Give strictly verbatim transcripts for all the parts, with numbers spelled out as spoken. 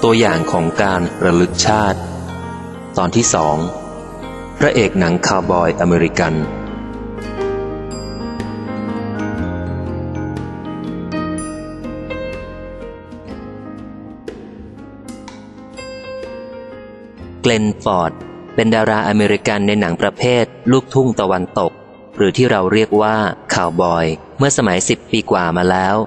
ตัวอย่างของการระลึกชาติตอนที่สองพระเอกหนังคาวบอยอเมริกันเกลนฟอร์ดเป็นดาราอเมริกันในหนังประเภทลูกทุ่งตะวันตกหรือที่เราเรียกว่าคาวบอยเมื่อสมัยสิบปีกว่ามาแล้ว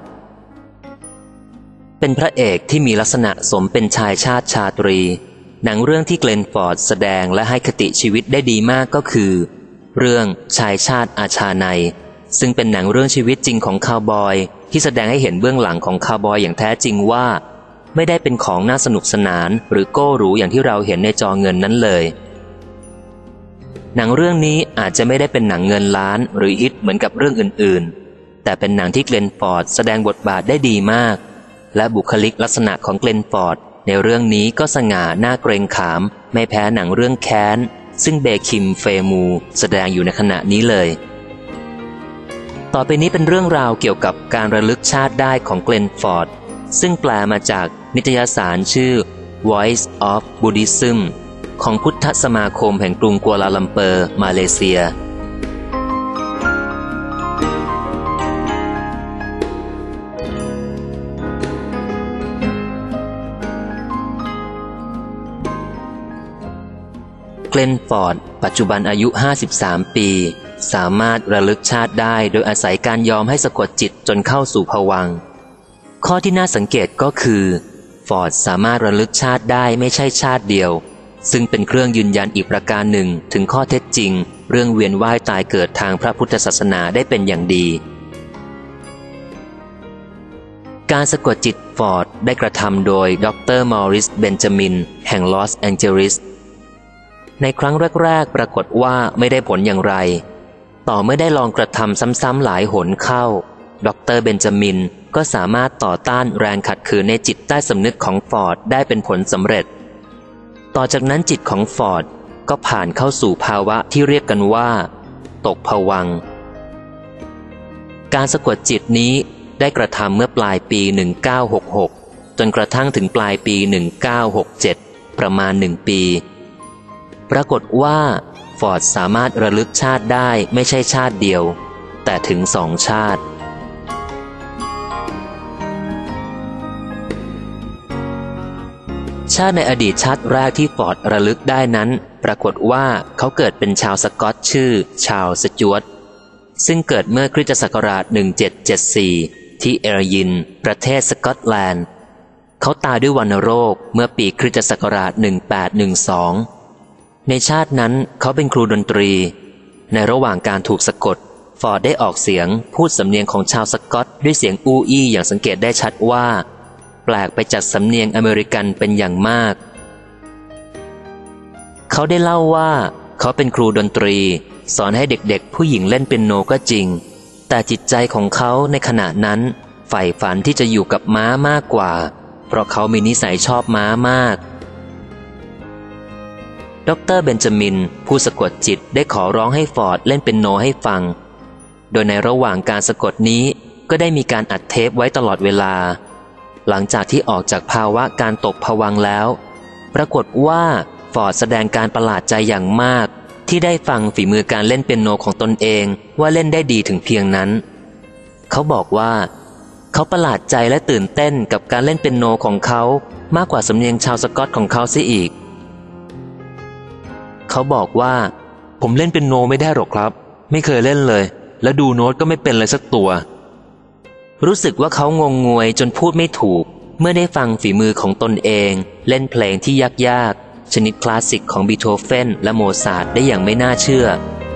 เป็นพระเอกที่มีลักษณะสมเป็นชายชาติชาตรีหนังเรื่องที่เกลนฟอร์ดแสดงและให้คติชีวิตได้ดีมากก็คือเรื่องชายชาติอาชาในซึ่งเป็นหนังเรื่องชีวิตจริงของคาวบอยที่แสดงให้เห็นเบื้องหลังของคาวบอยอย่างแท้จริงว่าไม่ได้เป็นของน่าสนุกสนานหรือโก้หรูอย่างที่เราเห็นในจอเงินนั้นเลยหนังเรื่องนี้อาจจะไม่ได้เป็นหนังเงินล้านหรือฮิตเหมือนกับเรื่องอื่นๆแต่เป็นหนังที่เกลนฟอร์ดแสดงบทบาทได้ดีมากและบุคลิกลักษณะของเกลนฟอร์ดในเรื่องนี้ก็สง่าน่าเกรงขามไม่แพ้หนังเรื่องแค้นซึ่งเบคิมเฟมูแสดงอยู่ในขณะนี้เลยต่อไปนี้เป็นเรื่องราวเกี่ยวกับการระลึกชาติได้ของเกลนฟอร์ดซึ่งแปลมาจากนิตยสารชื่อ Voice of Buddhism ของพุทธสมาคมแห่งกรุงกัวลาลัมเปอร์มาเลเซียเกลนฟอร์ดปัจจุบันอายุห้าสิบสามปีสามารถระลึกชาติได้โดยอาศัยการยอมให้สะกดจิตจนเข้าสู่ภวังค์ข้อที่น่าสังเกตก็คือฟอร์ดสามารถระลึกชาติได้ไม่ใช่ชาติเดียวซึ่งเป็นเครื่องยืนยันอีกประการหนึ่งถึงข้อเท็จจริงเรื่องเวียนว่ายตายเกิดทางพระพุทธศาสนาได้เป็นอย่างดีการสะกดจิตฟอร์ดได้กระทำโดยดรมอริสเบนจามินแห่งลอสแองเจลิสในครั้งแรกๆปรากฏว่าไม่ได้ผลอย่างไรต่อเมื่อได้ลองกระทำซ้ำๆหลายหนเข้าดรเบนจามินก็สามารถต่อต้านแรงขัดขืนในจิตใต้สำนึกของฟอร์ดได้เป็นผลสำเร็จต่อจากนั้นจิตของฟอร์ดก็ผ่านเข้าสู่ภาวะที่เรียกกันว่าตกภวังค์การสะกดจิตนี้ได้กระทำเมื่อปลายปีหนึ่งเก้าหกหกจนกระทั่งถึงปลายปีหนึ่งเก้าหกเจ็ดประมาณหนึ่งปีปรากฏว่าฟอร์ดสามารถระลึกชาติได้ไม่ใช่ชาติเดียวแต่ถึงสองชาติชาติในอดีตชาติแรกที่ฟอร์ดระลึกได้นั้นปรากฏว่าเขาเกิดเป็นชาวสกอตชื่อชาร์ลส์สจ๊วตซึ่งเกิดเมื่อคริสตศักราชหนึ่งเจ็ดเจ็ดสี่ที่เอร์ยินประเทศสกอตแลนด์เขาตายด้วยวัณโรคเมื่อปีคริสตศักราชหนึ่งแปดหนึ่งสองในชาตินั้นเขาเป็นครูดนตรีในระหว่างการถูกสะกดฟอร์ดได้ออกเสียงพูดสำเนียงของชาวสกอตด้วยเสียงอู้อี้อย่างสังเกตได้ชัดว่าแปลกไปจากสำเนียงอเมริกันเป็นอย่างมากเขาได้เล่าว่าเขาเป็นครูดนตรีสอนให้เด็กๆผู้หญิงเล่นเปียโนก็จริงแต่จิตใจของเขาในขณะนั้นใฝ่ฝันที่จะอยู่กับม้ามากกว่าเพราะเขามีนิสัยชอบม้ามากดรเบนจามินผู้สะกดจิตได้ขอร้องให้ฟอร์ดเล่นเปียโนให้ฟังโดยในระหว่างการสะกดนี้ก็ได้มีการอัดเทปไว้ตลอดเวลาหลังจากที่ออกจากภาวะการตกภวังค์แล้วปรากฏว่าฟอร์ดแสดงการประหลาดใจอย่างมากที่ได้ฟังฝีมือการเล่นเปียโนของตนเองว่าเล่นได้ดีถึงเพียงนั้นเขาบอกว่าเขาประหลาดใจและตื่นเต้นกับการเล่นเปียโนของเขามากกว่าสำเนียงชาวสกอตของเขาเสียอีกเขาบอกว่าผมเล่นเปียโนไม่ได้หรอกครับไม่เคยเล่นเลยและดูโน้ตก็ไม่เป็นเลยสักตัวรู้สึกว่าเขางงงวยจนพูดไม่ถูกเมื่อได้ฟังฝีมือของตนเองเล่นเพลงที่ยากๆชนิดคลาสสิกของบีโธเฟนและโมซาร์ทได้อย่างไม่น่าเชื่อ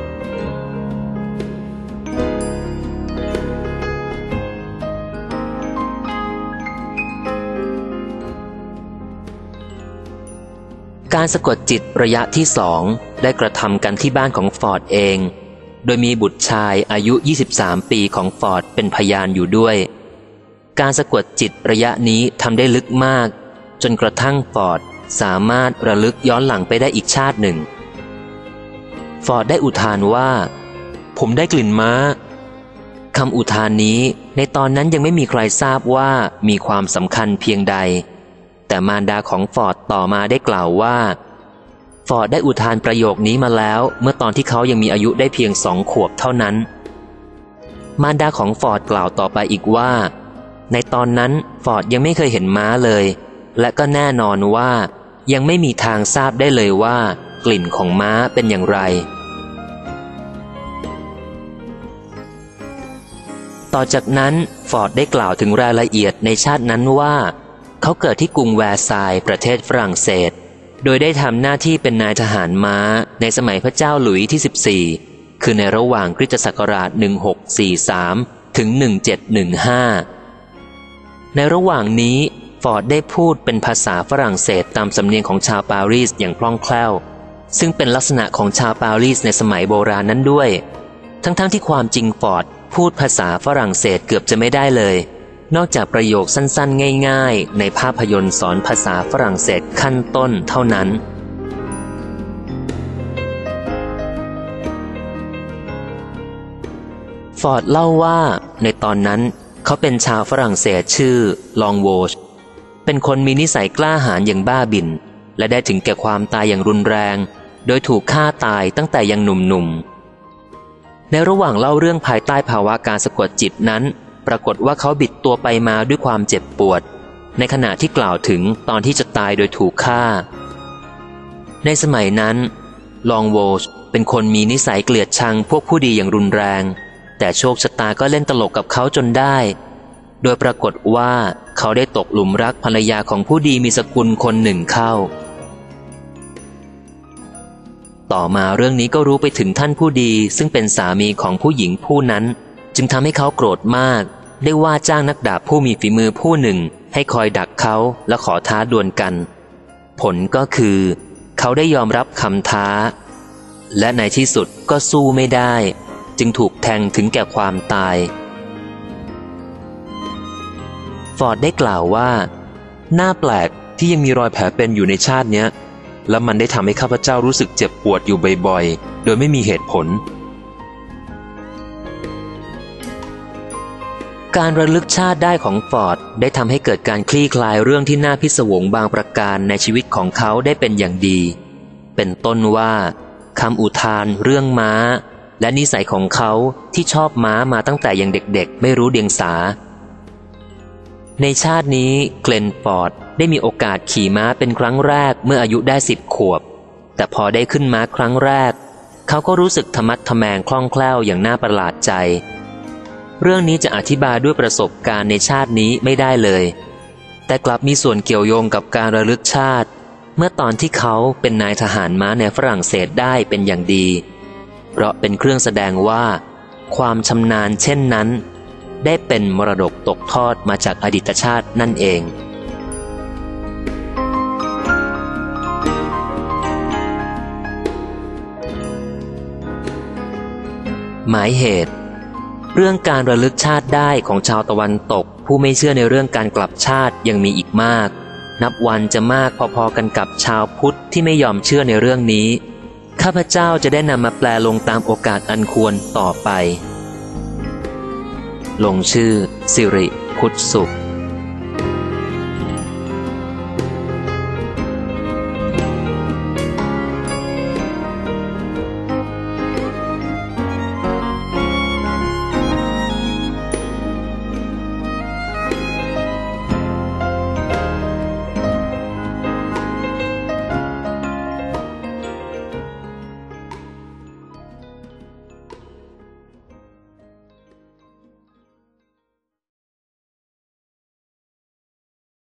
การสะกดจิตระยะที่สองได้กระทำกันที่บ้านของฟอร์ดเองโดยมีบุตรชายอายุยี่สิบสามปีของฟอร์ดเป็นพยานอยู่ด้วยการสะกดจิตระยะนี้ทำได้ลึกมากจนกระทั่งฟอร์ดสามารถระลึกย้อนหลังไปได้อีกชาติหนึ่งฟอร์ดได้อุทานว่าผมได้กลิ่นม้าคำอุทานนี้ในตอนนั้นยังไม่มีใครทราบว่ามีความสำคัญเพียงใด แแต่มารดาของฟอร์ดต่อมาได้กล่าวว่าฟอร์ดได้อุทานประโยคนี้มาแล้วเมื่อตอนที่เขายังมีอายุได้เพียงสองขวบเท่านั้นมารดาของฟอร์ดกล่าวต่อไปอีกว่าในตอนนั้นฟอร์ดยังไม่เคยเห็นม้าเลยและก็แน่นอนว่ายังไม่มีทางทราบได้เลยว่ากลิ่นของม้าเป็นอย่างไรต่อจากนั้นฟอร์ดได้กล่าวถึงรายละเอียดในชาตินั้นว่าเขาเกิดที่กรุงแวร์ซายน์ประเทศฝรั่งเศสโดยได้ทำหน้าที่เป็นนายทหารม้าในสมัยพระเจ้าหลุยส์ที่สิบสี่คือในระหว่างคริสตศักราชหนึ่งหกสี่สามถึงหนึ่งเจ็ดหนึ่งห้าในระหว่างนี้ฟอร์ดได้พูดเป็นภาษาฝรั่งเศสตามสำเนียงของชาวปารีสอย่างคล่องแคล่วซึ่งเป็นลักษณะของชาวปารีสในสมัยโบราณนั้นด้วยทั้งๆ ท, ที่ความจริงฟอร์ดพูดภาษาฝรั่งเศสเกือบจะไม่ได้เลยนอกจากประโยคสั้นๆง่ายๆในภาพยนตร์สอนภาษาฝรั่งเศสขั้นต้นเท่านั้นฟอร์ดเล่าว่าในตอนนั้นเขาเป็นชาวฝรั่งเศสชื่อลองโวชเป็นคนมีนิสัยกล้าหาญอย่างบ้าบิ่นและได้ถึงแก่ความตายอย่างรุนแรงโดยถูกฆ่าตายตั้งแต่ยังหนุ่มๆในระหว่างเล่าเรื่องภายใต้ภาวะการสะกดจิตนั้นปรากฏว่าเขาบิดตัวไปมาด้วยความเจ็บปวดในขณะที่กล่าวถึงตอนที่จะตายโดยถูกฆ่าในสมัยนั้นลองโวชเป็นคนมีนิสัยเกลียดชังพวกผู้ดีอย่างรุนแรงแต่โชคชะตาก็เล่นตลกกับเขาจนได้โดยปรากฏว่าเขาได้ตกหลุมรักภรรยาของผู้ดีมีสกุลคนหนึ่งเข้าต่อมาเรื่องนี้ก็รู้ไปถึงท่านผู้ดีซึ่งเป็นสามีของผู้หญิงผู้นั้นจึงทำให้เขาโกรธมากได้ว่าจ้างนักดาบผู้มีฝีมือผู้หนึ่งให้คอยดักเขาและขอท้าดวลกันผลก็คือเขาได้ยอมรับคำท้าและในที่สุดก็สู้ไม่ได้จึงถูกแทงถึงแก่ความตายฟอร์ดได้กล่าวว่าน่าแปลกที่ยังมีรอยแผลเป็นอยู่ในชาติเนี้ยและมันได้ทำให้ข้าพเจ้ารู้สึกเจ็บปวดอยู่บ่อยๆโดยไม่มีเหตุผลการระลึกชาติได้ของฟอร์ดได้ทำให้เกิดการคลี่คลายเรื่องที่น่าพิศวงบางประการในชีวิตของเขาได้เป็นอย่างดีเป็นต้นว่าคำอุทานเรื่องม้าและนิสัยของเขาที่ชอบม้ามาตั้งแต่ยังเด็กๆไม่รู้เดียงสาในชาตินี้เกลนฟอร์ดได้มีโอกาสขี่ม้าเป็นครั้งแรกเมื่ออายุได้สิบขวบแต่พอได้ขึ้นม้าครั้งแรกเขาก็รู้สึกทะมัดทะแมงคล่องแคล่วอย่างน่าประหลาดใจเรื่องนี้จะอธิบายด้วยประสบการณ์ในชาตินี้ไม่ได้เลยแต่กลับมีส่วนเกี่ยวโยงกับการระลึกชาติเมื่อตอนที่เขาเป็นนายทหารม้าในฝรั่งเศสได้เป็นอย่างดีเพราะเป็นเครื่องแสดงว่าความชำนาญเช่นนั้นได้เป็นมรดกตกทอดมาจากอดีตชาตินั่นเองหมายเหตุเรื่องการระลึกชาติได้ของชาวตะวันตกผู้ไม่เชื่อในเรื่องการกลับชาติยังมีอีกมากนับวันจะมากพอๆกันกับชาวพุทธที่ไม่ยอมเชื่อในเรื่องนี้ข้าพเจ้าจะได้นำมาแปลลงตามโอกาสอันควรต่อไปลงชื่อสิริพุทธสุข